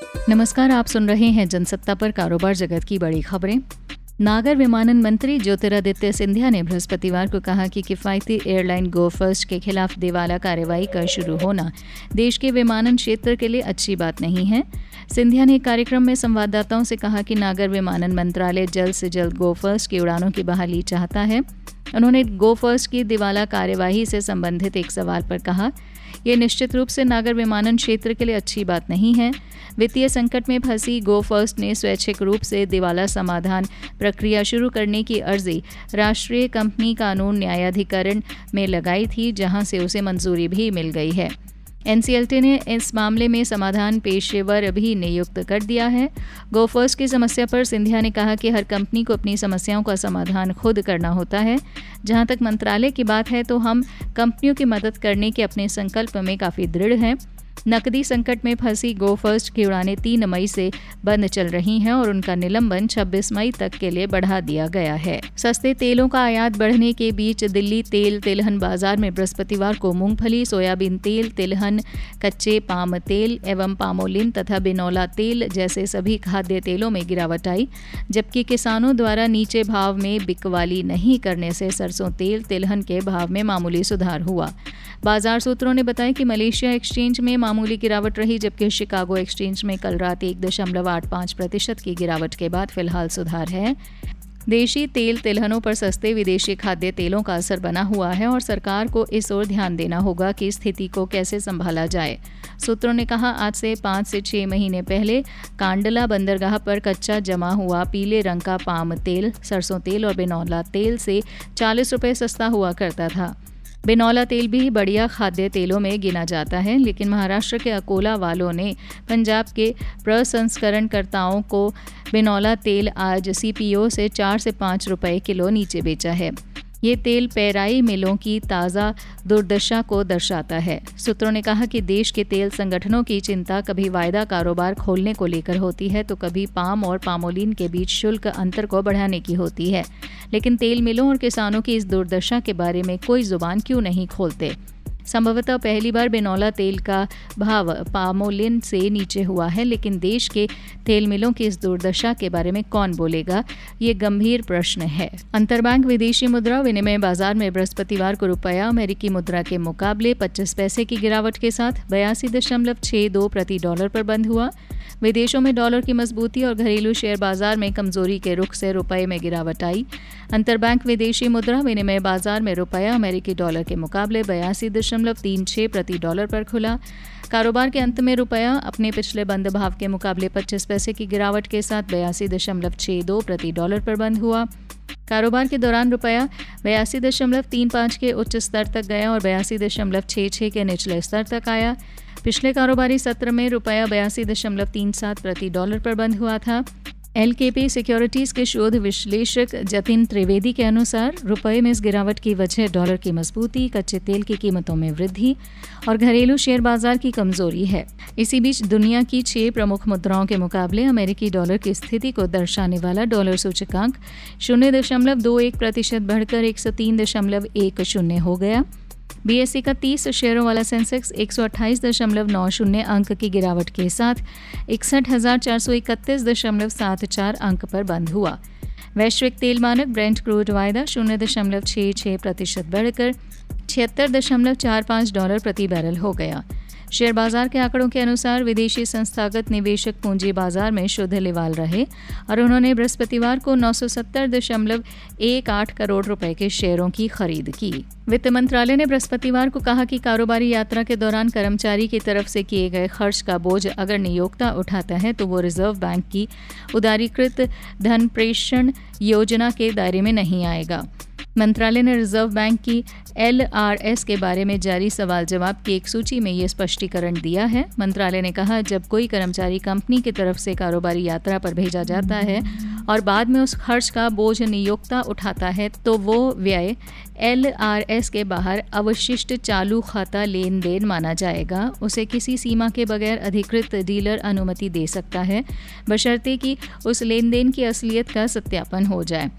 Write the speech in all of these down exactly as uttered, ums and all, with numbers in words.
नमस्कार, आप सुन रहे हैं जनसत्ता पर कारोबार जगत की बड़ी खबरें। नागर विमानन मंत्री ज्योतिरादित्य सिंधिया ने बृहस्पतिवार को कहा कि किफ़ायती एयरलाइन गो फर्स्ट के खिलाफ दिवाला कार्रवाई का शुरू होना देश के विमानन क्षेत्र के लिए अच्छी बात नहीं है। सिंधिया ने एक कार्यक्रम में संवाददाताओं से कहा कि नागर विमानन मंत्रालय जल्द से जल्द गो फर्स्ट की उड़ानों की बहाली चाहता है। उन्होंने गो फर्स्ट की दिवाला कार्यवाही से संबंधित एक सवाल पर कहा, ये निश्चित रूप से नागर विमानन क्षेत्र के लिए अच्छी बात नहीं है। वित्तीय संकट में फंसी गो फर्स्ट ने स्वैच्छिक रूप से दिवाला समाधान प्रक्रिया शुरू करने की अर्जी राष्ट्रीय कंपनी कानून न्यायाधिकरण में लगाई थी, जहां से उसे मंजूरी भी मिल गई है। एनसीएलटी ने इस मामले में समाधान पेशेवर भी नियुक्त कर दिया है। गो फर्स्ट की समस्या पर सिंधिया ने कहा कि हर कंपनी को अपनी समस्याओं का समाधान खुद करना होता है। जहां तक मंत्रालय की बात है तो हम कंपनियों की मदद करने के अपने संकल्प में काफ़ी दृढ़ हैं। नकदी संकट में फंसी गो फर्स्ट की उड़ानें तीन मई से बंद चल रही हैं और उनका निलंबन छब्बीस मई तक के लिए बढ़ा दिया गया है। सस्ते तेलों का आयात बढ़ने के बीच दिल्ली तेल तिलहन बाजार में बृहस्पतिवार को मूंगफली, सोयाबीन तेल, तिलहन, कच्चे पाम तेल एवं पामोलिन तथा बिनौला तेल जैसे सभी खाद्य तेलों में गिरावट आई, जबकि किसानों द्वारा नीचे भाव में बिकवाली नहीं करने से सरसों तेल, तिलहन के भाव में मामूली सुधार हुआ। बाजार सूत्रों ने बताया कि मलेशिया एक्सचेंज में मामूली गिरावट रही, जबकि शिकागो एक्सचेंज में कल रात एक दशमलव आठ पाँच प्रतिशत की गिरावट के बाद फिलहाल सुधार है। देशी तेल तिलहनों पर सस्ते विदेशी खाद्य तेलों का असर बना हुआ है और सरकार को इस ओर ध्यान देना होगा कि स्थिति को कैसे संभाला जाए। सूत्रों ने कहा, आज से पाँच से छः महीने पहले कांडला बंदरगाह पर कच्चा जमा हुआ पीले रंग का पाम तेल, सरसों तेल और बिनौला तेल से चालीस रुपये सस्ता हुआ करता था। बिनौला तेल भी बढ़िया खाद्य तेलों में गिना जाता है, लेकिन महाराष्ट्र के अकोला वालों ने पंजाब के प्रसंस्करणकर्ताओं को बिनौला तेल आज सीपीओ से चार से पाँच रुपए किलो नीचे बेचा है। ये तेल पेराई मिलों की ताज़ा दुर्दशा को दर्शाता है। सूत्रों ने कहा कि देश के तेल संगठनों की चिंता कभी वायदा कारोबार खोलने को लेकर होती है तो कभी पाम और पामोलिन के बीच शुल्क अंतर को बढ़ाने की होती है, लेकिन तेल मिलों और किसानों की इस दुर्दशा के बारे में कोई जुबान क्यों नहीं खोलते। संभवतः पहली बार बिनौला तेल का भाव पामोलिन से नीचे हुआ है, लेकिन देश के तेल मिलों की इस दुर्दशा के बारे में कौन बोलेगा, ये गंभीर प्रश्न है। अंतरबैंक विदेशी मुद्रा विनिमय बाजार में बृहस्पतिवार को रुपया अमेरिकी मुद्रा के मुकाबले पच्चीस पैसे की गिरावट के साथ बयासी दशमलव छः दो प्रति डॉलर पर बंद हुआ। विदेशों में डॉलर की मजबूती और घरेलू शेयर बाजार में कमजोरी के रुख से रुपये में गिरावट आई। अंतरबैंक विदेशी मुद्रा विनिमय बाजार में रुपया अमेरिकी डॉलर के मुकाबले बयासी दशमलव तीन छः प्रति डॉलर पर खुला। कारोबार के अंत में रुपया अपने पिछले बंद भाव के मुकाबले पच्चीस पैसे की गिरावट के साथ बयासी दशमलव छः दो प्रति डॉलर पर बंद हुआ। कारोबार के दौरान रुपया बयासी दशमलव तीन पाँच के उच्च स्तर तक गया और बयासी दशमलव छः छः के निचले स्तर तक आया। पिछले कारोबारी सत्र में रुपया बयासी दशमलव तीन सात प्रति डॉलर पर बंद हुआ था। एलकेपी सिक्योरिटीज़ के शोध विश्लेषक जतिन त्रिवेदी के अनुसार रुपये में इस गिरावट की वजह डॉलर की मजबूती, कच्चे तेल की कीमतों में वृद्धि और घरेलू शेयर बाजार की कमजोरी है। इसी बीच दुनिया की छह प्रमुख मुद्राओं के मुकाबले अमेरिकी डॉलर की स्थिति को दर्शाने वाला डॉलर सूचकांक शून्य दशमलव दो एक प्रतिशत बढ़कर एक सौ तीन दशमलव एक शून्य हो गया। बीएसई का तीस शेयरों वाला सेंसेक्स एक सौ अट्ठाईस दशमलव नौ शून्य अंक की गिरावट के साथ इकसठ हज़ार चार सौ इकतीस दशमलव सात चार अंक पर बंद हुआ। वैश्विक तेल मानक ब्रेंट क्रूड वायदा शून्य दशमलव छः छः प्रतिशत बढ़कर छिहत्तर दशमलव चार पाँच डॉलर प्रति बैरल हो गया। शेयर बाजार के आंकड़ों के अनुसार विदेशी संस्थागत निवेशक पूंजी बाजार में शुद्ध लिवाल रहे और उन्होंने बृहस्पतिवार को नौ सौ सत्तर दशमलव एक आठ करोड़ रुपए के शेयरों की खरीद की। वित्त मंत्रालय ने बृहस्पतिवार को कहा कि कारोबारी यात्रा के दौरान कर्मचारी की तरफ से किए गए खर्च का बोझ अगर नियोक्ता उठाता है तो वो रिजर्व बैंक की उदारीकृत धन प्रेषण योजना के दायरे में नहीं आएगा। मंत्रालय ने रिजर्व बैंक की एल आर एस के बारे में जारी सवाल जवाब की एक सूची में ये स्पष्टीकरण दिया है। मंत्रालय ने कहा, जब कोई कर्मचारी कंपनी की तरफ से कारोबारी यात्रा पर भेजा जाता है और बाद में उस खर्च का बोझ नियोक्ता उठाता है तो वो व्यय एल आर एस के बाहर अवशिष्ट चालू खाता लेन देन माना जाएगा। उसे किसी सीमा के बगैर अधिकृत डीलर अनुमति दे सकता है, बशर्ते कि उस लेन देन की असलियत का सत्यापन हो जाए।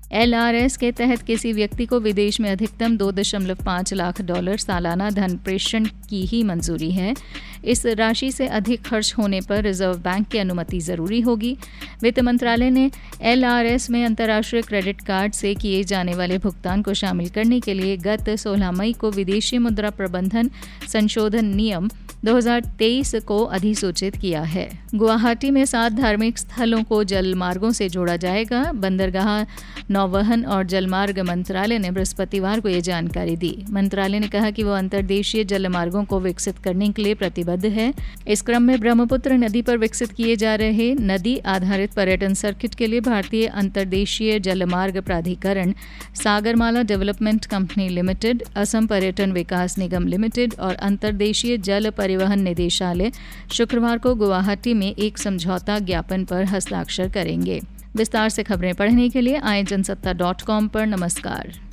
एल आर एस के तहत किसी व्यक्ति को विदेश में अधिकतम दो दशमलव पाँच लाख डॉलर सालाना धन प्रेषण की ही मंजूरी है। इस राशि से अधिक खर्च होने पर रिजर्व बैंक की अनुमति जरूरी होगी। वित्त मंत्रालय ने एल आर एस में अंतर्राष्ट्रीय क्रेडिट कार्ड से किए जाने वाले भुगतान को शामिल करने के लिए गत सोलह मई को विदेशी मुद्रा प्रबंधन संशोधन नियम दो हज़ार तेईस को अधिसूचित किया है। गुवाहाटी में सात धार्मिक स्थलों को जल मार्गों से जोड़ा जाएगा। बंदरगाह, नौवहन और जलमार्ग मंत्रालय ने बृहस्पतिवार को ये जानकारी दी। मंत्रालय ने कहा कि वो अंतर्देशीय जल मार्गों को विकसित करने के लिए प्रतिबद्ध है। इस क्रम में ब्रह्मपुत्र नदी पर विकसित किए जा रहे नदी आधारित पर्यटन सर्किट के लिए भारतीय अंतर्देशीय जलमार्ग प्राधिकरण, Sagarmala development company limited, Assam पर्यटन विकास निगम लिमिटेड और अंतर्देशीय जल परिवहन निदेशालय शुक्रवार को गुवाहाटी में एक समझौता ज्ञापन पर हस्ताक्षर करेंगे। विस्तार से खबरें पढ़ने के लिए आए जनसत्ता डॉट कॉम पर नमस्कार।